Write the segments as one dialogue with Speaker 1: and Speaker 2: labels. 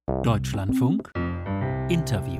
Speaker 1: Deutschlandfunk Interview.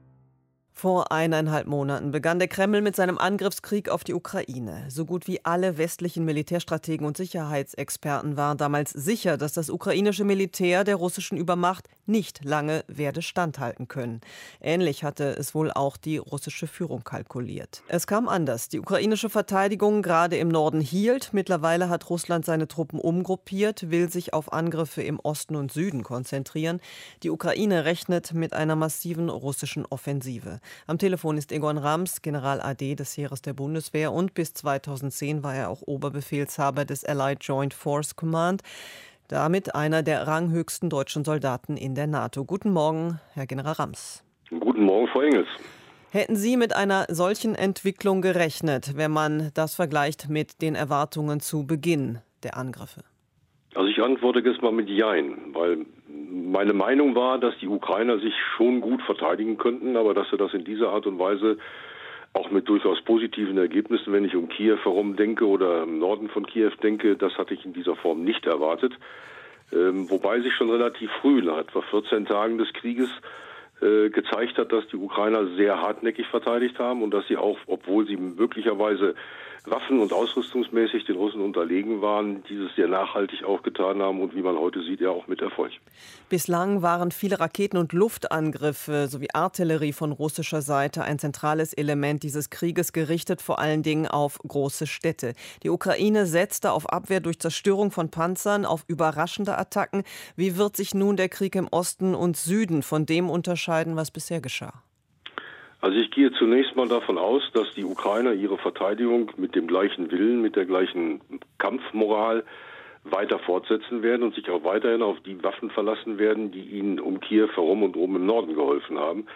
Speaker 2: Vor 1,5 Monaten begann der Kreml mit seinem Angriffskrieg auf die Ukraine. So gut wie alle westlichen Militärstrategen und Sicherheitsexperten waren damals sicher, dass das ukrainische Militär der russischen Übermacht nicht lange werde standhalten können. Ähnlich hatte es wohl auch die russische Führung kalkuliert. Es kam anders. Die ukrainische Verteidigung gerade im Norden hielt. Mittlerweile hat Russland seine Truppen umgruppiert, will sich auf Angriffe im Osten und Süden konzentrieren. Die Ukraine rechnet mit einer massiven russischen Offensive. Am Telefon ist Egon Rams, General AD des Heeres der Bundeswehr, und bis 2010 war er auch Oberbefehlshaber des Allied Joint Force Command, damit einer der ranghöchsten deutschen Soldaten in der NATO. Guten Morgen, Herr General Rams.
Speaker 3: Guten Morgen, Frau Engels.
Speaker 2: Hätten Sie mit einer solchen Entwicklung gerechnet, wenn man das vergleicht mit den Erwartungen zu Beginn der Angriffe?
Speaker 3: Also ich antworte jetzt mal mit Jein, weil meine Meinung war, dass die Ukrainer sich schon gut verteidigen könnten, aber dass sie das in dieser Art und Weise auch mit durchaus positiven Ergebnissen, wenn ich um Kiew herum denke oder im Norden von Kiew denke, das hatte ich in dieser Form nicht erwartet. Wobei sich schon relativ früh, nach etwa 14 Tagen des Krieges, gezeigt hat, dass die Ukrainer sehr hartnäckig verteidigt haben und dass sie auch, obwohl sie möglicherweise waffen- und ausrüstungsmäßig den Russen unterlegen waren, dieses sehr nachhaltig auch getan haben und wie man heute sieht, ja auch mit Erfolg.
Speaker 2: Bislang waren viele Raketen- und Luftangriffe sowie Artillerie von russischer Seite ein zentrales Element dieses Krieges, gerichtet vor allen Dingen auf große Städte. Die Ukraine setzte auf Abwehr durch Zerstörung von Panzern, auf überraschende Attacken. Wie wird sich nun der Krieg im Osten und Süden von dem unterscheiden, was bisher geschah?
Speaker 3: Also ich gehe zunächst mal davon aus, dass die Ukrainer ihre Verteidigung mit dem gleichen Willen, mit der gleichen Kampfmoral weiter fortsetzen werden und sich auch weiterhin auf die Waffen verlassen werden, die ihnen um Kiew herum und oben im Norden geholfen haben.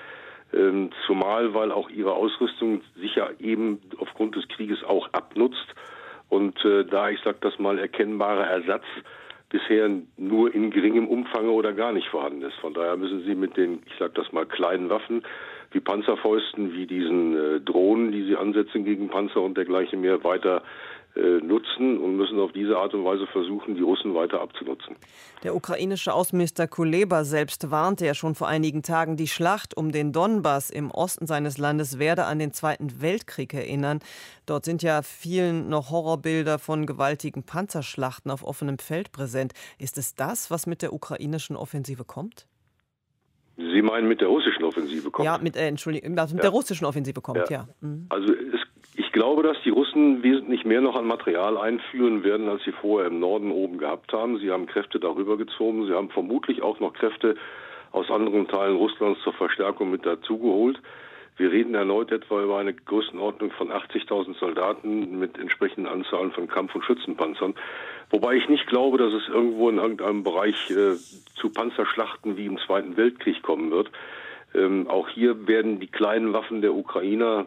Speaker 3: Zumal, weil auch ihre Ausrüstung sicher eben aufgrund des Krieges auch abnutzt und da, ich sag das mal, erkennbarer Ersatz bisher nur in geringem Umfang oder gar nicht vorhanden ist. Von daher müssen sie mit den, ich sag das mal, kleinen Waffen wie Panzerfäusten, wie diesen Drohnen, die sie ansetzen gegen Panzer und dergleichen mehr, weiter nutzen und müssen auf diese Art und Weise versuchen, die Russen weiter abzunutzen.
Speaker 2: Der ukrainische Außenminister Kuleba selbst warnte ja schon vor einigen Tagen, die Schlacht um den Donbass im Osten seines Landes werde an den Zweiten Weltkrieg erinnern. Dort sind ja vielen noch Horrorbilder von gewaltigen Panzerschlachten auf offenem Feld präsent. Ist es das, was mit der ukrainischen Offensive kommt?
Speaker 3: Sie meinen mit der russischen Offensive kommt?
Speaker 2: Ja, mit der russischen Offensive kommt, ja. Mhm.
Speaker 3: Also ich glaube, dass die Russen wesentlich mehr noch an Material einführen werden, als sie vorher im Norden oben gehabt haben. Sie haben Kräfte darüber gezogen. Sie haben vermutlich auch noch Kräfte aus anderen Teilen Russlands zur Verstärkung mit dazugeholt. Wir reden erneut etwa über eine Größenordnung von 80.000 Soldaten mit entsprechenden Anzahlen von Kampf- und Schützenpanzern. Wobei ich nicht glaube, dass es irgendwo in irgendeinem Bereich zu Panzerschlachten wie im Zweiten Weltkrieg kommen wird. Auch hier werden die kleinen Waffen der Ukrainer,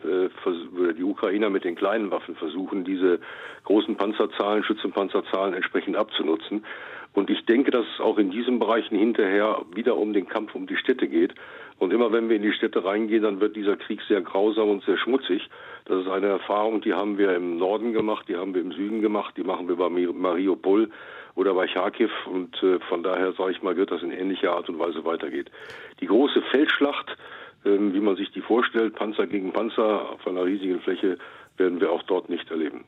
Speaker 3: die Ukrainer mit den kleinen Waffen versuchen, diese großen Panzerzahlen, Schützenpanzerzahlen entsprechend abzunutzen. Und ich denke, dass es auch in diesen Bereichen hinterher wieder um den Kampf um die Städte geht. Und immer wenn wir in die Städte reingehen, dann wird dieser Krieg sehr grausam und sehr schmutzig. Das ist eine Erfahrung, die haben wir im Norden gemacht, die haben wir im Süden gemacht, die machen wir bei Mariupol oder bei Charkiw. Und von daher, sage ich mal, wird das in ähnlicher Art und Weise weitergeht. Die große Feldschlacht, wie man sich die vorstellt, Panzer gegen Panzer auf einer riesigen Fläche, werden wir auch dort nicht erleben.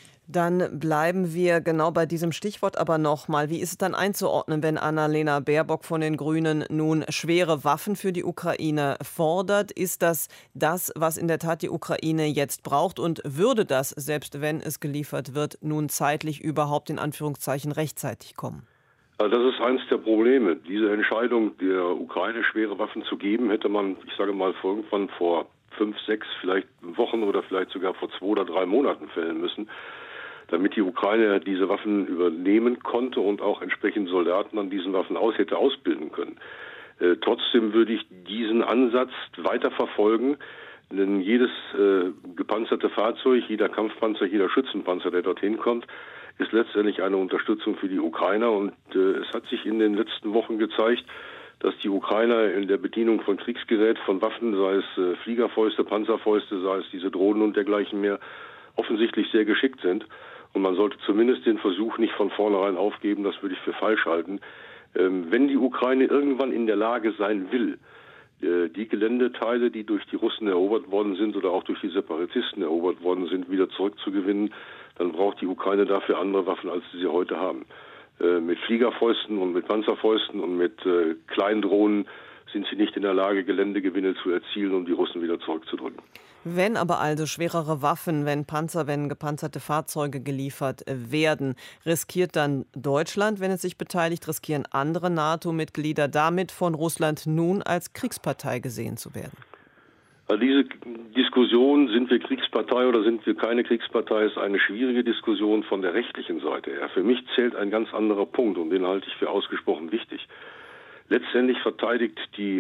Speaker 2: Dann bleiben wir genau bei diesem Stichwort aber nochmal. Wie ist es dann einzuordnen, wenn Annalena Baerbock von den Grünen nun schwere Waffen für die Ukraine fordert? Ist das, was in der Tat die Ukraine jetzt braucht? Und würde das, selbst wenn es geliefert wird, nun zeitlich überhaupt in Anführungszeichen rechtzeitig kommen?
Speaker 3: Also das ist eines der Probleme. Diese Entscheidung, der Ukraine schwere Waffen zu geben, hätte man, ich sage mal, irgendwann vor 5, 6, vielleicht Wochen oder vielleicht sogar vor 2 oder 3 Monaten fällen müssen, damit die Ukraine diese Waffen übernehmen konnte und auch entsprechend Soldaten an diesen Waffen hätte ausbilden können. Trotzdem würde ich diesen Ansatz weiter verfolgen, denn jedes gepanzerte Fahrzeug, jeder Kampfpanzer, jeder Schützenpanzer, der dorthin kommt, ist letztendlich eine Unterstützung für die Ukrainer. Und es hat sich in den letzten Wochen gezeigt, dass die Ukrainer in der Bedienung von Kriegsgerät, von Waffen, sei es Fliegerfäuste, Panzerfäuste, sei es diese Drohnen und dergleichen mehr, offensichtlich sehr geschickt sind. Und man sollte zumindest den Versuch nicht von vornherein aufgeben, das würde ich für falsch halten, Wenn die Ukraine irgendwann in der Lage sein will, die Geländeteile, die durch die Russen erobert worden sind oder auch durch die Separatisten erobert worden sind, wieder zurückzugewinnen, dann braucht die Ukraine dafür andere Waffen, als sie heute haben. Mit Fliegerfäusten und mit Panzerfäusten und mit Kleindrohnen sind sie nicht in der Lage, Geländegewinne zu erzielen, um die Russen wieder zurückzudrücken.
Speaker 2: Wenn aber also schwerere Waffen, wenn Panzer, wenn gepanzerte Fahrzeuge geliefert werden, riskiert dann Deutschland, wenn es sich beteiligt, riskieren andere NATO-Mitglieder damit von Russland nun als Kriegspartei gesehen zu werden?
Speaker 3: Also diese Diskussion, sind wir Kriegspartei oder sind wir keine Kriegspartei, ist eine schwierige Diskussion von der rechtlichen Seite her. Für mich zählt ein ganz anderer Punkt und den halte ich für ausgesprochen wichtig. Letztendlich verteidigen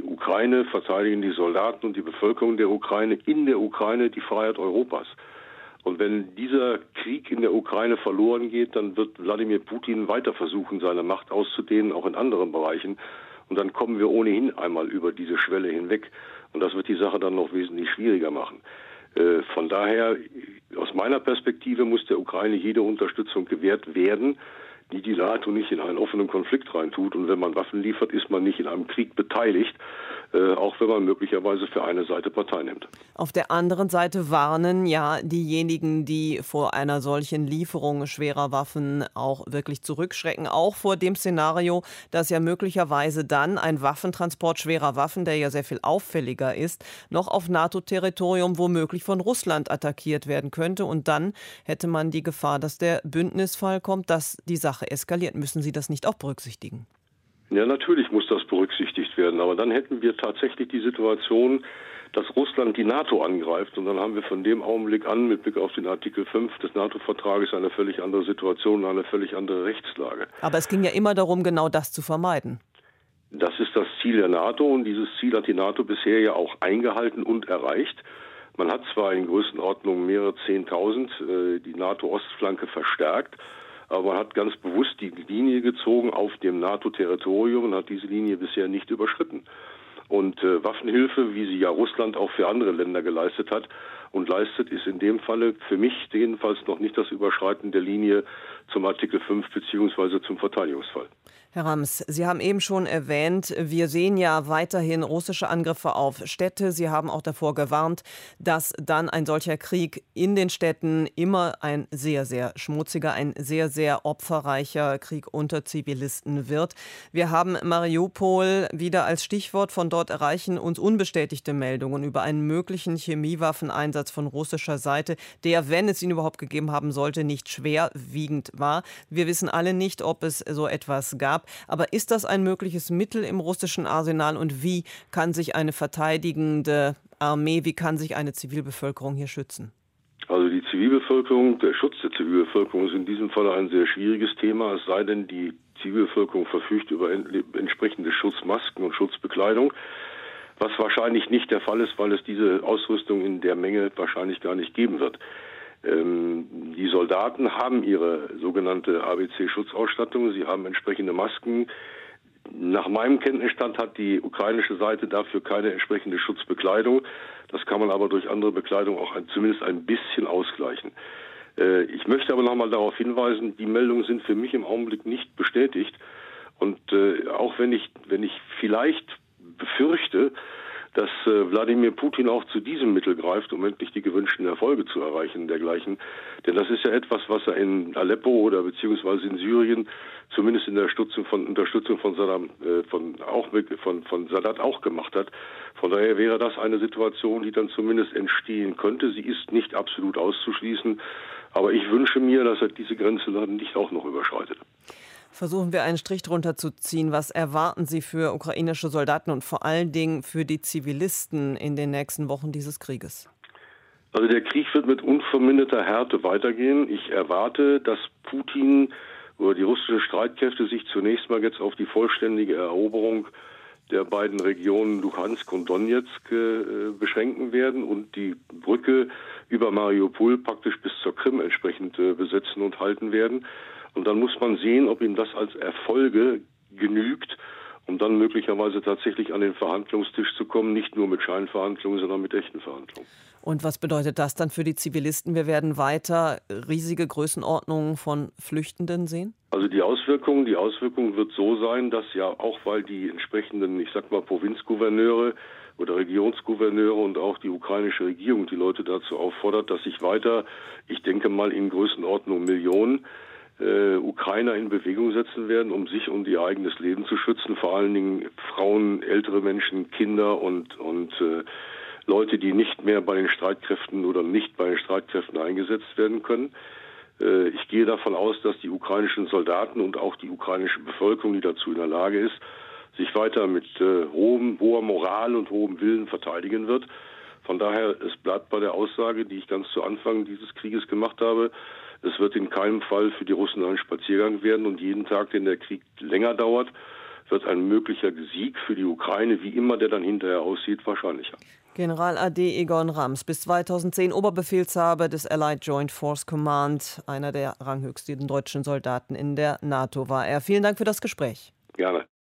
Speaker 3: die Soldaten und die Bevölkerung der Ukraine in der Ukraine die Freiheit Europas. Und wenn dieser Krieg in der Ukraine verloren geht, dann wird Wladimir Putin weiter versuchen, seine Macht auszudehnen, auch in anderen Bereichen. Und dann kommen wir ohnehin einmal über diese Schwelle hinweg. Und das wird die Sache dann noch wesentlich schwieriger machen. Von daher, aus meiner Perspektive, muss der Ukraine jede Unterstützung gewährt werden, die NATO nicht in einen offenen Konflikt reintut. Und wenn man Waffen liefert, ist man nicht in einem Krieg beteiligt, auch wenn man möglicherweise für eine Seite Partei nimmt.
Speaker 2: Auf der anderen Seite warnen ja diejenigen, die vor einer solchen Lieferung schwerer Waffen auch wirklich zurückschrecken, auch vor dem Szenario, dass ja möglicherweise dann ein Waffentransport schwerer Waffen, der ja sehr viel auffälliger ist, noch auf NATO-Territorium womöglich von Russland attackiert werden könnte. Und dann hätte man die Gefahr, dass der Bündnisfall kommt, dass die Sache eskaliert. Müssen Sie das nicht auch berücksichtigen?
Speaker 3: Ja, natürlich muss das berücksichtigt werden, aber dann hätten wir tatsächlich die Situation, dass Russland die NATO angreift und dann haben wir von dem Augenblick an mit Blick auf den Artikel 5 des NATO-Vertrages eine völlig andere Situation, eine völlig andere Rechtslage.
Speaker 2: Aber es ging ja immer darum, genau das zu vermeiden.
Speaker 3: Das ist das Ziel der NATO und dieses Ziel hat die NATO bisher ja auch eingehalten und erreicht. Man hat zwar in Größenordnung mehrere 10.000 die NATO-Ostflanke verstärkt, aber man hat ganz bewusst die Linie gezogen auf dem NATO-Territorium und hat diese Linie bisher nicht überschritten. Und Waffenhilfe, wie sie ja Russland auch für andere Länder geleistet hat und leistet, ist in dem Falle für mich jedenfalls noch nicht das Überschreiten der Linie zum Artikel 5 bzw. zum Verteidigungsfall.
Speaker 2: Herr Rams, Sie haben eben schon erwähnt, wir sehen ja weiterhin russische Angriffe auf Städte. Sie haben auch davor gewarnt, dass dann ein solcher Krieg in den Städten immer ein sehr, sehr schmutziger, ein sehr, sehr opferreicher Krieg unter Zivilisten wird. Wir haben Mariupol wieder als Stichwort. Von dort erreichen uns unbestätigte Meldungen über einen möglichen Chemiewaffeneinsatz von russischer Seite, der, wenn es ihn überhaupt gegeben haben sollte, nicht schwerwiegend war. Wir wissen alle nicht, ob es so etwas gab. Aber ist das ein mögliches Mittel im russischen Arsenal und wie kann sich eine verteidigende Armee, wie kann sich eine Zivilbevölkerung hier schützen?
Speaker 3: Also die Zivilbevölkerung, der Schutz der Zivilbevölkerung ist in diesem Fall ein sehr schwieriges Thema, es sei denn, die Zivilbevölkerung verfügt über entsprechende Schutzmasken und Schutzbekleidung, was wahrscheinlich nicht der Fall ist, weil es diese Ausrüstung in der Menge wahrscheinlich gar nicht geben wird. Die Soldaten haben ihre sogenannte ABC-Schutzausstattung, sie haben entsprechende Masken. Nach meinem Kenntnisstand hat die ukrainische Seite dafür keine entsprechende Schutzbekleidung. Das kann man aber durch andere Bekleidung auch zumindest ein bisschen ausgleichen. Ich möchte aber nochmal darauf hinweisen, die Meldungen sind für mich im Augenblick nicht bestätigt. Und auch wenn ich vielleicht befürchte, dass Wladimir Putin auch zu diesem Mittel greift, um endlich die gewünschten Erfolge zu erreichen und dergleichen. Denn das ist ja etwas, was er in Aleppo oder beziehungsweise in Syrien zumindest in der Unterstützung von Sadat auch gemacht hat. Von daher wäre das eine Situation, die dann zumindest entstehen könnte. Sie ist nicht absolut auszuschließen, aber ich wünsche mir, dass er diese Grenze dann nicht auch noch überschreitet.
Speaker 2: Versuchen wir einen Strich drunter zu ziehen. Was erwarten Sie für ukrainische Soldaten und vor allen Dingen für die Zivilisten in den nächsten Wochen dieses Krieges?
Speaker 3: Also der Krieg wird mit unverminderter Härte weitergehen. Ich erwarte, dass Putin oder die russischen Streitkräfte sich zunächst mal jetzt auf die vollständige Eroberung der beiden Regionen Luhansk und Donetsk beschränken werden und die Brücke über Mariupol praktisch bis zur Krim entsprechend besetzen und halten werden. Und dann muss man sehen, ob ihm das als Erfolge genügt, um dann möglicherweise tatsächlich an den Verhandlungstisch zu kommen, nicht nur mit Scheinverhandlungen, sondern mit echten Verhandlungen.
Speaker 2: Und was bedeutet das dann für die Zivilisten? Wir werden weiter riesige Größenordnungen von Flüchtenden sehen?
Speaker 3: Also die Auswirkung wird so sein, dass ja auch, weil die entsprechenden, Provinzgouverneure oder Regionsgouverneure und auch die ukrainische Regierung die Leute dazu auffordert, dass sich weiter, ich denke mal in Größenordnung Millionen, Ukrainer in Bewegung setzen werden, um sich und ihr eigenes Leben zu schützen, vor allen Dingen Frauen, ältere Menschen, Kinder und Leute, die nicht mehr bei den Streitkräften oder nicht bei den Streitkräften eingesetzt werden können. Ich gehe davon aus, dass die ukrainischen Soldaten und auch die ukrainische Bevölkerung, die dazu in der Lage ist, sich weiter mit hoher Moral und hohem Willen verteidigen wird. Von daher, es bleibt bei der Aussage, die ich ganz zu Anfang dieses Krieges gemacht habe, es wird in keinem Fall für die Russen ein Spaziergang werden und jeden Tag, den der Krieg länger dauert, wird ein möglicher Sieg für die Ukraine, wie immer der dann hinterher aussieht, wahrscheinlicher.
Speaker 2: General AD Egon Rams, bis 2010 Oberbefehlshaber des Allied Joint Force Command, einer der ranghöchsten deutschen Soldaten in der NATO war er. Vielen Dank für das Gespräch.
Speaker 3: Gerne.